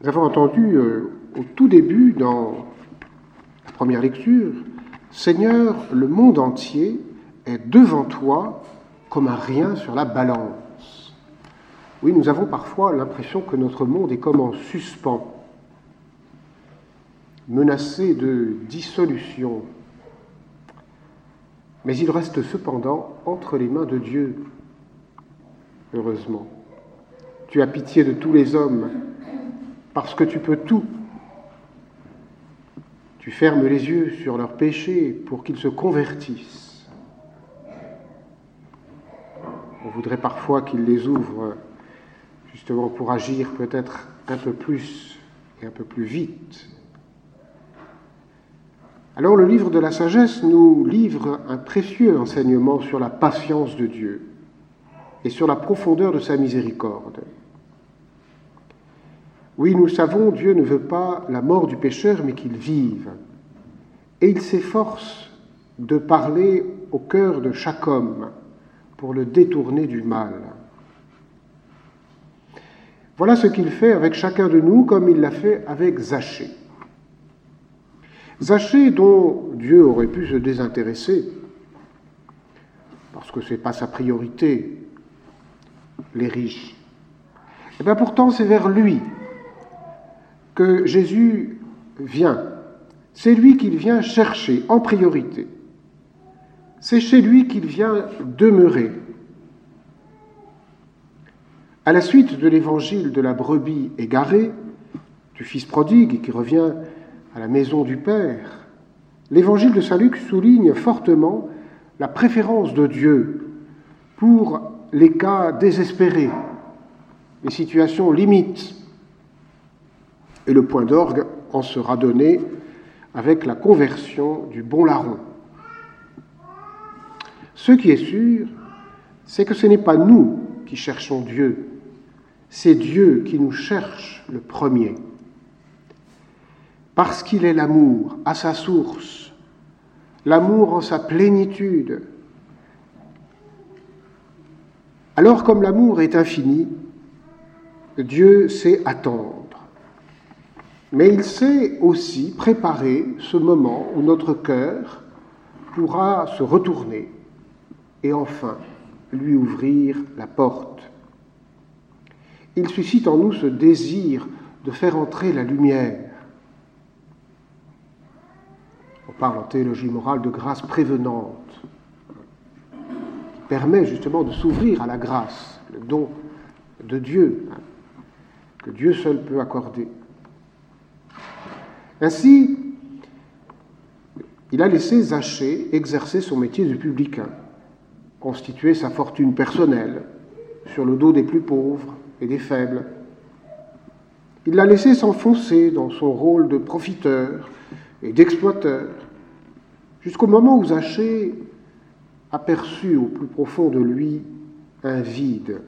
Nous avons entendu au tout début, dans la première lecture, « Seigneur, le monde entier est devant toi comme un rien sur la balance. » Oui, nous avons parfois l'impression que notre monde est comme en suspens, menacé de dissolution. Mais il reste cependant entre les mains de Dieu, heureusement. Tu as pitié de tous les hommes, parce que tu peux tout. Tu fermes les yeux sur leurs péchés pour qu'ils se convertissent. On voudrait parfois qu'ils les ouvrent, justement pour agir peut-être un peu plus et un peu plus vite. Alors le livre de la sagesse nous livre un précieux enseignement sur la patience de Dieu et sur la profondeur de sa miséricorde. Oui, nous savons, Dieu ne veut pas la mort du pécheur, mais qu'il vive. Et il s'efforce de parler au cœur de chaque homme pour le détourner du mal. Voilà ce qu'il fait avec chacun de nous, comme il l'a fait avec Zachée. Zachée, dont Dieu aurait pu se désintéresser, parce que ce n'est pas sa priorité, les riches. Et bien pourtant, c'est vers lui que Jésus vient. C'est lui qu'il vient chercher en priorité. C'est chez lui qu'il vient demeurer. À la suite de l'évangile de la brebis égarée, du fils prodigue qui revient à la maison du Père, l'évangile de Saint Luc souligne fortement la préférence de Dieu pour les cas désespérés, les situations limites. Et le point d'orgue en sera donné avec la conversion du bon larron. Ce qui est sûr, c'est que ce n'est pas nous qui cherchons Dieu, c'est Dieu qui nous cherche le premier. Parce qu'il est l'amour à sa source, l'amour en sa plénitude. Alors comme l'amour est infini, Dieu sait attendre. Mais il sait aussi préparer ce moment où notre cœur pourra se retourner et enfin lui ouvrir la porte. Il suscite en nous ce désir de faire entrer la lumière. On parle en théologie morale de grâce prévenante, qui permet justement de s'ouvrir à la grâce, le don de Dieu, que Dieu seul peut accorder. Ainsi, il a laissé Zachée exercer son métier de publicain, constituer sa fortune personnelle sur le dos des plus pauvres et des faibles. Il l'a laissé s'enfoncer dans son rôle de profiteur et d'exploiteur, jusqu'au moment où Zachée aperçut au plus profond de lui un vide.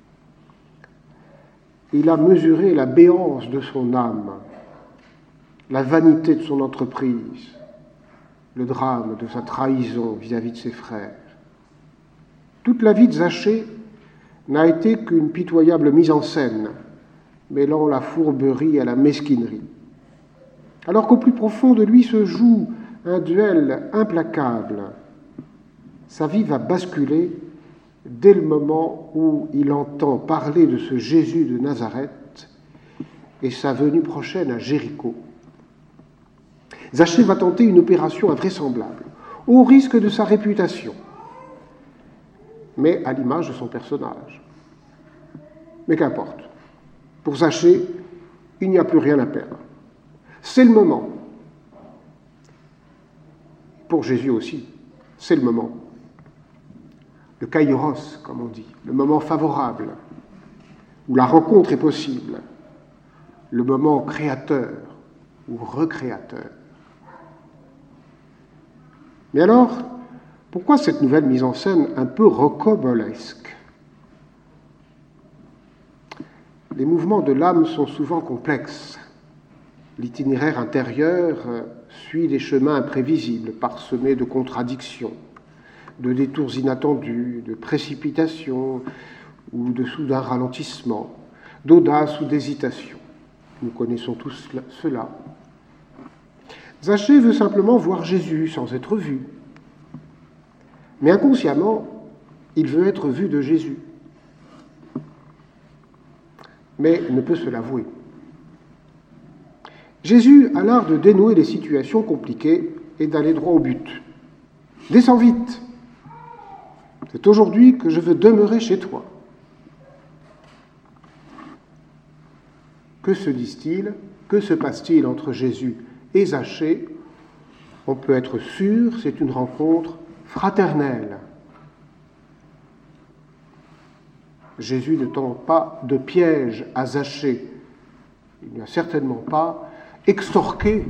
Il a mesuré la béance de son âme, la vanité de son entreprise, le drame de sa trahison vis-à-vis de ses frères. Toute la vie de Zachée n'a été qu'une pitoyable mise en scène, mêlant la fourberie à la mesquinerie. Alors qu'au plus profond de lui se joue un duel implacable, sa vie va basculer dès le moment où il entend parler de ce Jésus de Nazareth et sa venue prochaine à Jéricho. Zachée va tenter une opération invraisemblable, au risque de sa réputation, mais à l'image de son personnage. Mais qu'importe. Pour Zachée, il n'y a plus rien à perdre. C'est le moment. Pour Jésus aussi, c'est le moment. Le kairos, comme on dit, le moment favorable, où la rencontre est possible, le moment créateur ou recréateur. Mais alors, pourquoi cette nouvelle mise en scène un peu rocambolesque ? Les mouvements de l'âme sont souvent complexes. L'itinéraire intérieur suit des chemins imprévisibles, parsemés de contradictions, de détours inattendus, de précipitations ou de soudains ralentissements, d'audace ou d'hésitation. Nous connaissons tous cela. Zachée veut simplement voir Jésus sans être vu. Mais inconsciemment, il veut être vu de Jésus. Mais il ne peut se l'avouer. Jésus a l'art de dénouer les situations compliquées et d'aller droit au but. « Descends vite. C'est aujourd'hui que je veux demeurer chez toi. » Que se disent-ils? Que se passe-t-il entre Jésus et Zachée? On peut être sûr, c'est une rencontre fraternelle. Jésus ne tend pas de piège à Zachée. Il n'a certainement pas extorqué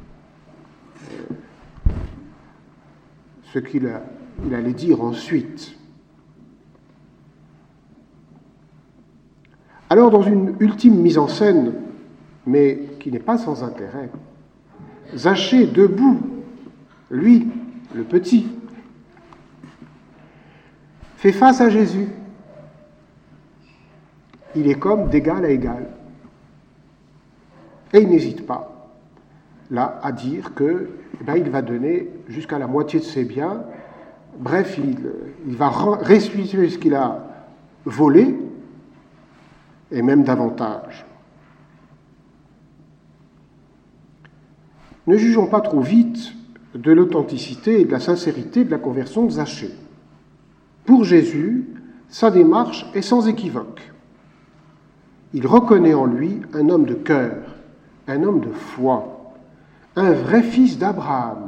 ce qu'il allait dire ensuite. Alors, dans une ultime mise en scène, mais qui n'est pas sans intérêt, Zachée debout, lui, le petit, fait face à Jésus. Il est comme d'égal à égal. Et il n'hésite pas, là, à dire que, il va donner jusqu'à la moitié de ses biens. Bref, il va restituer ce qu'il a volé, et même davantage. Ne jugeons pas trop vite de l'authenticité et de la sincérité de la conversion de Zachée. Pour Jésus, sa démarche est sans équivoque. Il reconnaît en lui un homme de cœur, un homme de foi, un vrai fils d'Abraham,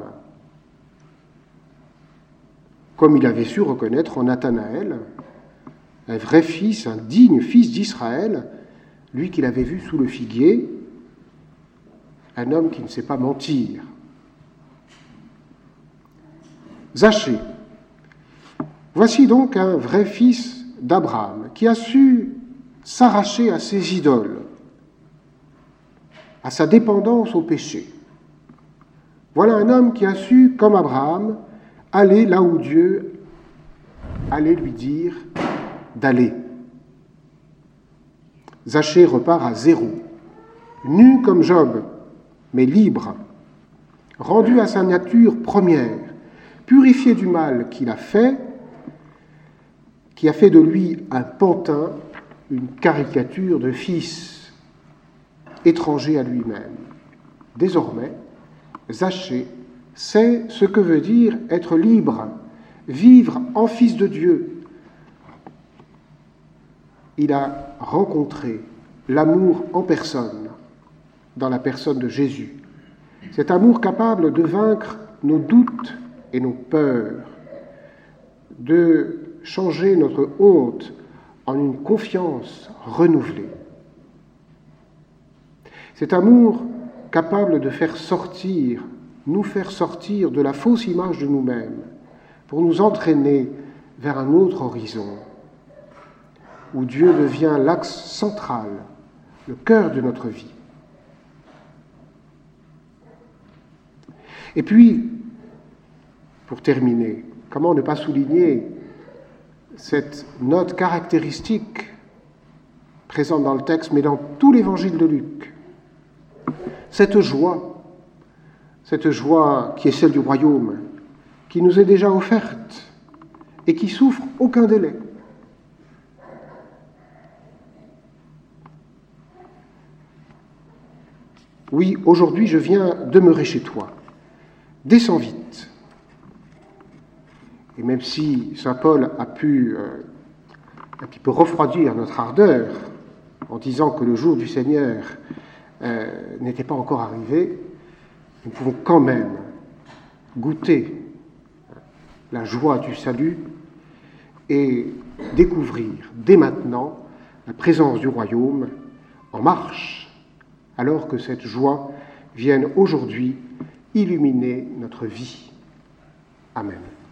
comme il avait su reconnaître en Nathanaël, un vrai fils, un digne fils d'Israël, lui qu'il avait vu sous le figuier, un homme qui ne sait pas mentir. Zachée. Voici donc un vrai fils d'Abraham qui a su s'arracher à ses idoles, à sa dépendance au péché. Voilà un homme qui a su, comme Abraham, aller là où Dieu allait lui dire d'aller. Zachée repart à zéro, nu comme Job, mais libre, rendu à sa nature première, purifié du mal qu'il a fait, qui a fait de lui un pantin, une caricature de fils, étranger à lui-même. Désormais, Zachée sait ce que veut dire être libre, vivre en fils de Dieu. Il a rencontré l'amour en personne, dans la personne de Jésus. Cet amour capable de vaincre nos doutes et nos peurs, de changer notre honte en une confiance renouvelée. Cet amour capable de nous faire sortir de la fausse image de nous-mêmes, pour nous entraîner vers un autre horizon, où Dieu devient l'axe central, le cœur de notre vie. Et puis, pour terminer, comment ne pas souligner cette note caractéristique présente dans le texte, mais dans tout l'évangile de Luc. Cette joie qui est celle du royaume, qui nous est déjà offerte et qui souffre aucun délai. Oui, aujourd'hui je viens demeurer chez toi. Descends vite. Et même si saint Paul a pu un petit peu refroidir notre ardeur en disant que le jour du Seigneur n'était pas encore arrivé, nous pouvons quand même goûter la joie du salut et découvrir dès maintenant la présence du royaume en marche, alors que cette joie vienne aujourd'hui illuminer notre vie. Amen.